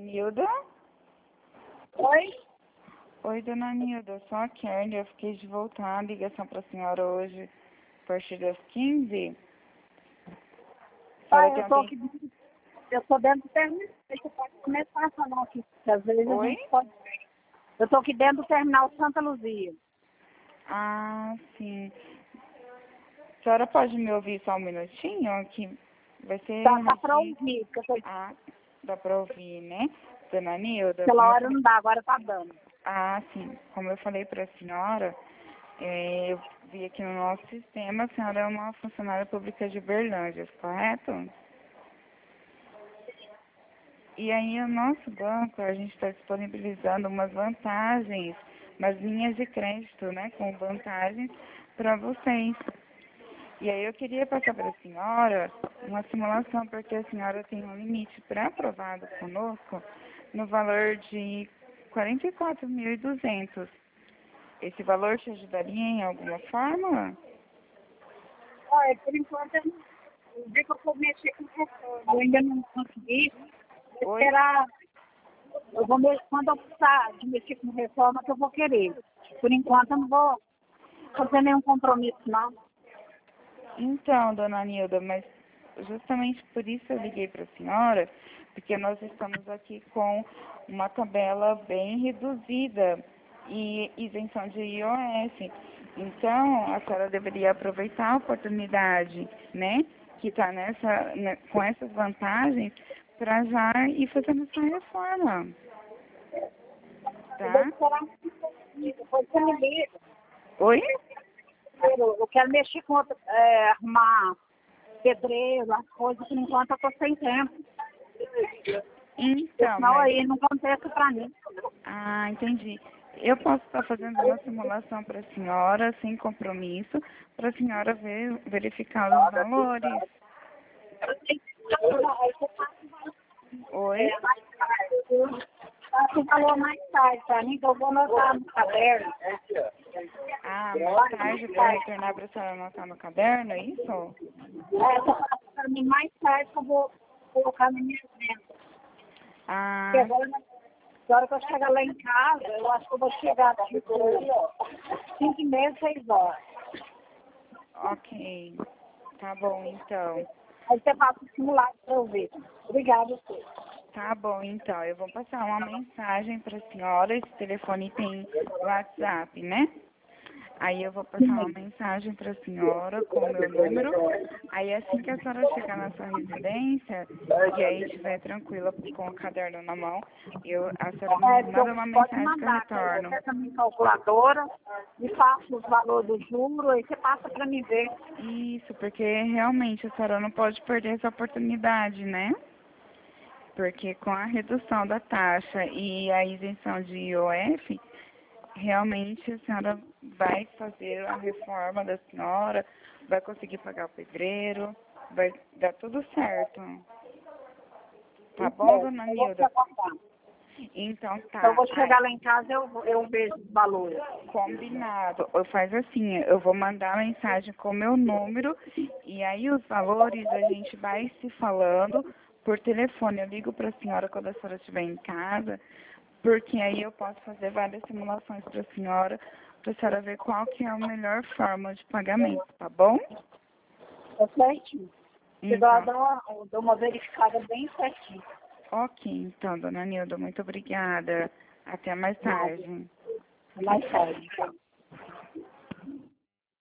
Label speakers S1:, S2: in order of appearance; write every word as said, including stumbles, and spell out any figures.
S1: Nilda?
S2: Oi?
S1: Oi, dona Nilda, eu sou a Kelly. Eu fiquei de voltar a ligação para a senhora hoje, a partir das quinze.
S2: Ah, eu tô aqui, eu tô dentro do terminal. Você pode começar a falar aqui, porque às vezes
S1: Oi?
S2: a gente pode... Eu tô aqui dentro do terminal Santa Luzia.
S1: Ah, sim. A senhora pode me ouvir só um minutinho? Aqui vai ser...
S2: Dá, dá pra
S1: rapidinho.
S2: ouvir, porque eu tô...
S1: Ah, dá para ouvir, né? Dona Nilda,
S2: Pela
S1: como eu
S2: hora
S1: falei...
S2: não dá, agora tá dando.
S1: Ah, sim. Como eu falei para a senhora, é, eu vi aqui no nosso sistema, a senhora é uma funcionária pública de Berlândia, correto? E aí, o nosso banco, a gente está disponibilizando umas vantagens, umas linhas de crédito, né, com vantagens para vocês. E aí, eu queria passar para a senhora uma simulação, porque a senhora tem um limite pré-aprovado conosco no valor de quarenta e quatro mil e duzentos. Esse valor te ajudaria em alguma forma?
S2: Olha, por enquanto, eu não- o dia que eu for mexer com o reforma, eu ainda não consegui. Vou
S1: Oi?
S2: esperar. Eu vou me... Quando eu precisar de mexer com reforma, que eu vou querer. Por enquanto, eu não vou fazer nenhum compromisso, não.
S1: Então, dona Nilda, mas justamente por isso eu liguei para a senhora, porque nós estamos aqui com uma tabela bem reduzida e isenção de I O F. Então, a senhora deveria aproveitar a oportunidade, né, que está nessa, né, com essas vantagens, para já ir fazendo essa reforma.
S2: Eu vou
S1: Tá?
S2: esperar um pouquinho, depois você me liga.
S1: Oi?
S2: Eu, eu quero mexer com outra, é, arrumar pedreiro, as coisas, por enquanto eu tô sem tempo.
S1: Então,
S2: Senão
S1: mas...
S2: aí não acontece pra mim.
S1: Ah, entendi. Eu posso estar fazendo uma simulação para a senhora, sem compromisso, para a senhora ver, verificar os valores. Oi?
S2: Você falou mais tarde pra mim, que eu vou anotar no caderno.
S1: Ah, mais tarde para retornar para a senhora anotar no caderno, é isso?
S2: É, você fala pra mim mais tarde que eu vou colocar na minha agenda.
S1: Ah,
S2: Porque agora, na hora que eu chegar lá em casa, eu acho que eu vou chegar tipo cinco e meia, seis horas.
S1: ok. Tá bom, então.
S2: Aí você passa o simulado pra eu ver. Obrigada, senhor.
S1: Tá bom, então. Eu vou passar uma mensagem para a senhora. Esse telefone tem WhatsApp, né? Aí eu vou passar uma mensagem para a senhora com o meu número. Aí assim que a senhora chegar na sua residência e aí estiver tranquila com o caderno na mão, eu, a senhora
S2: É,
S1: me
S2: que eu-
S1: manda uma
S2: pode
S1: mensagem que eu
S2: mandar, que eu
S1: retorno.
S2: pego a minha calculadora e faço os valores do juro, aí você passa para me ver.
S1: Isso, porque realmente a senhora não pode perder essa oportunidade, né? Porque com a redução da taxa e a isenção de I O F, realmente a senhora vai fazer a reforma da senhora, vai conseguir pagar o pedreiro, vai dar tudo certo. Tá bom,
S2: É,
S1: dona
S2: eu vou te
S1: Nilda?
S2: aguardar.
S1: Então
S2: Então eu
S1: tá,
S2: vou
S1: ai,
S2: chegar lá em casa e eu, eu vejo os valores.
S1: combinado. Eu faz assim, eu vou mandar a mensagem com o meu número e aí os valores a gente vai se falando por telefone. Eu ligo para a senhora quando a senhora estiver em casa, porque aí eu posso fazer várias simulações para a senhora, para a senhora ver qual que é a melhor forma de pagamento, tá bom?
S2: Tá certinho. Você vai
S1: Então,
S2: dar uma, dar uma verificada bem certinho.
S1: ok, então, dona Nilda, muito obrigada. Até mais tarde.
S2: Mais tarde.